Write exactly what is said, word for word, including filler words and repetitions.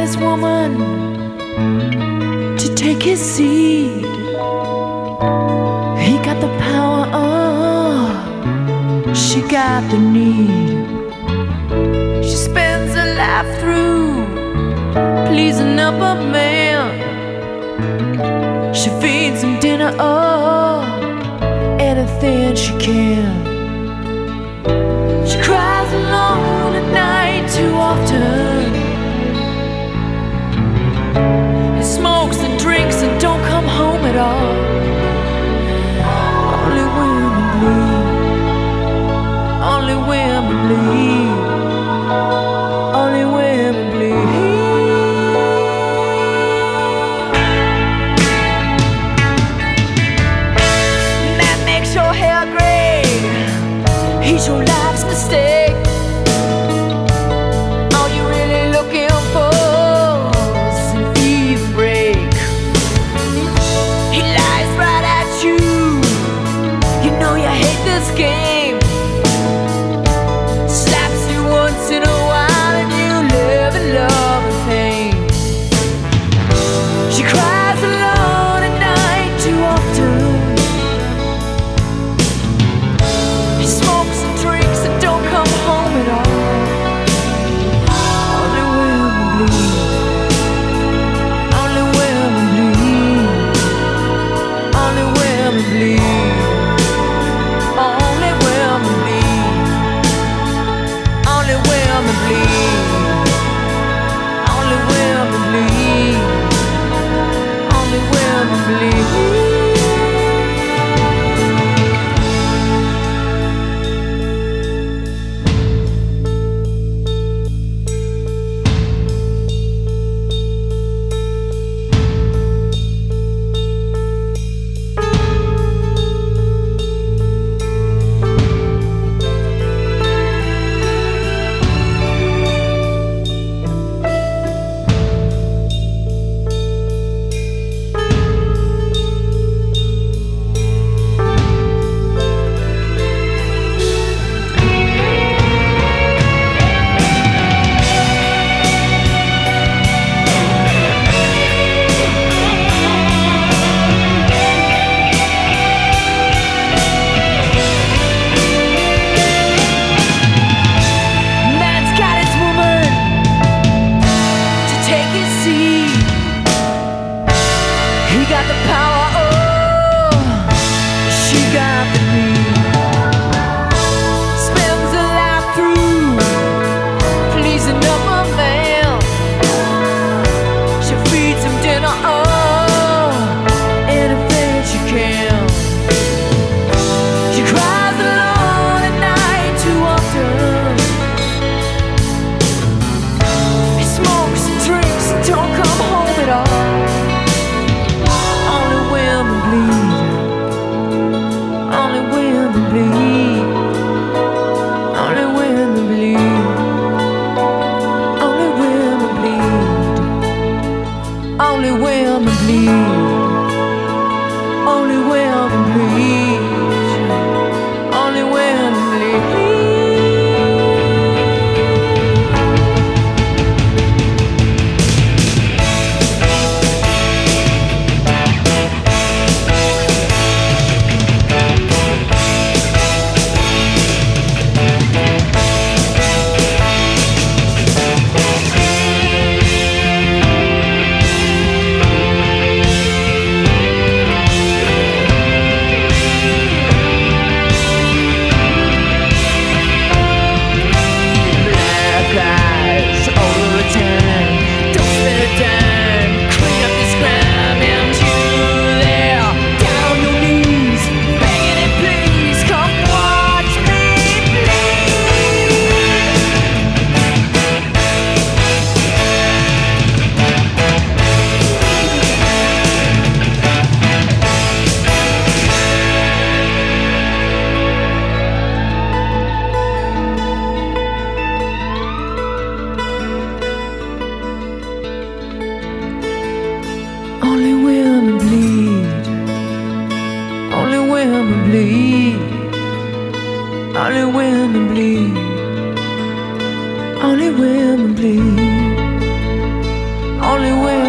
his woman to take his seed. He got the power, oh, she got the need. She spends her life through pleasing up a man. She feeds him dinner, oh, anything she can. She cries alone at night too often. He smokes and drinks and don't come home at all. Only women bleed. Only women bleed. Only women bleed. Man makes your hair gray. He's your life's mistake. All you're really looking for is an even break. He lies right at you. You know you hate this game. Slaps you once in a while and you live in love and pain. She cries alone at night too often. He smokes and drinks and don't come home at all. Only women bleed. Only women bleed. Only women bleed. Only women bleed. Only women bleed. Only women bleed. Only women bleed. Man's got his woman to take his seed. He got the power, oh, she got the need. Spends her life through pleasing up a man. She feeds him dinner, oh, anything she can. She cries alone at night too often. He smokes and drinks and don't come home at all. Only women bleed. Only women bleed. Only women bleed. Only women bleed. Only women bleed. Only women bleed. Only women bleed. Only women bleed. Only women bleed. Only women bleed. Only women bleed. only will.